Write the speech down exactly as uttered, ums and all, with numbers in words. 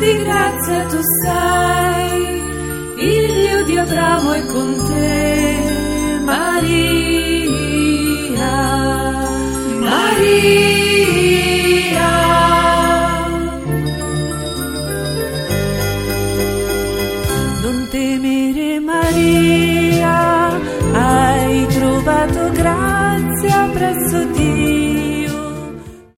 di grazia tu sei, il Dio di Abramo è con te, Maria, Maria. Non temere, Maria, hai trovato grazia presso Dio.